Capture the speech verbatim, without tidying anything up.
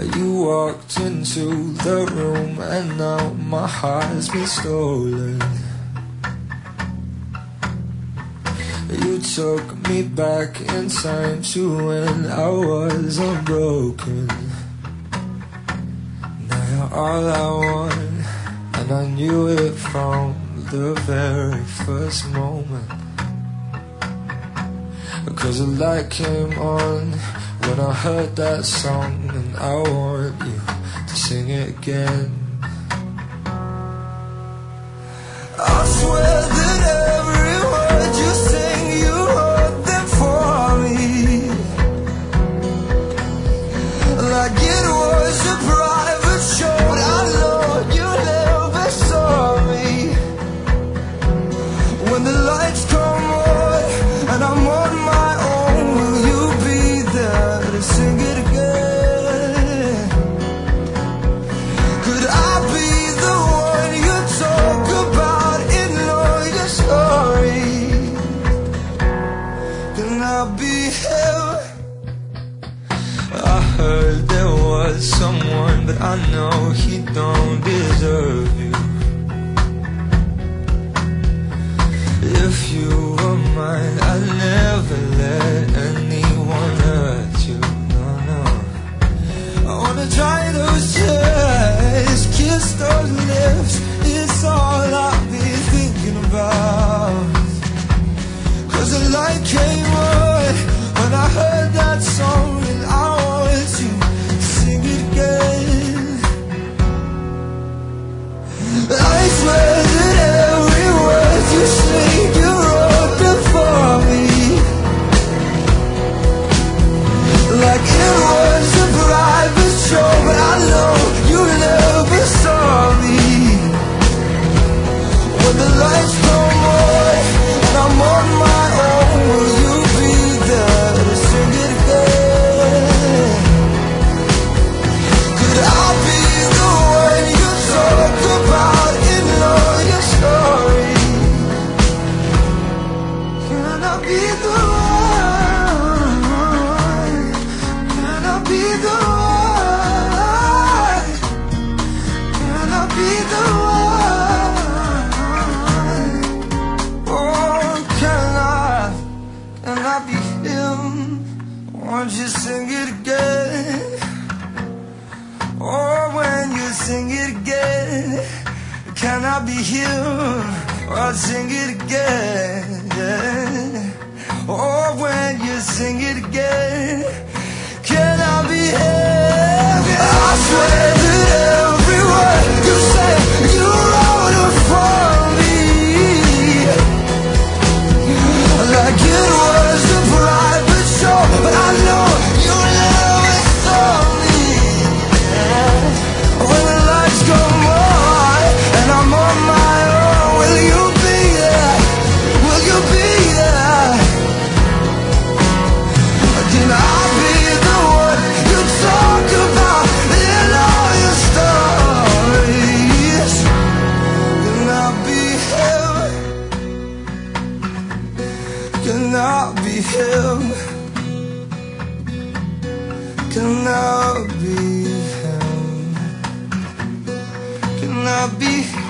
You walked into the room and now my heart's been stolen. You took me back in time to when I was unbroken. Now you're all I want, and I knew it from the very first moment. Cause the light came on when I heard that song, and I want you to sing it again. I swear that every word you sing, you wrote them for me, like it was a private show. I know you never saw me. When the lights come on and I'm on my own, will you be there to sing it again? Could I be the one you talk about in all your stories? Can I be him? I heard there was someone, but I know he don't deserve you. If you were mine, I'd never let anyone hurt you. No, no. I wanna try those tears, kiss those lips. It's all I've been thinking about. Cause the light came on when I heard that song, and I want you to sing it again. I swear that every word you sing, you wrote them for me, like it was a private show. But I know you never saw me. When the lights come on and I'm on my own, will you be there to sing it again? Could I be the one you talk about in all your stories? Can I be the one? Can I be the one? Can I be the one? Oh, can I? Can I be him? Won't you sing it again? Oh, when you sing it again, can I be him? I'll sing it again. Oh, when you sing it again, can I be him? I swear that every word you say, you wrote it for me, like it was a private show. But I know you never saw me. When the lights come on and I'm on my own, will you be there? Will you be there? Can I be the one you talk about in all your stories? Can I be him? Can I be him? Can I be him? Can I be